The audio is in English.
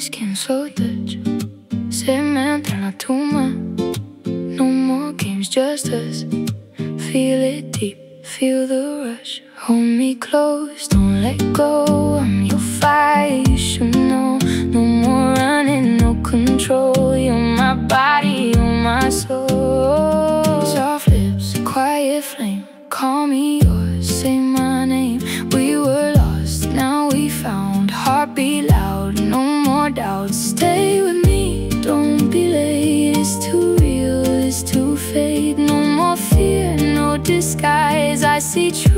skin so Dutch. Se me entra la tumba. No more games, just us. Feel it deep, feel the rush. Hold me close, don't let go. I'm your fire, you should know. No more running, no control. You're my body, you're my soul. Soft lips, quiet flame. Call me yours, say my name. We were lost, now we found. Heartbeat loud, no more doubts. Stay with me, don't be late. It's too real, it's too fade. No more fear, no disguise. I see truth.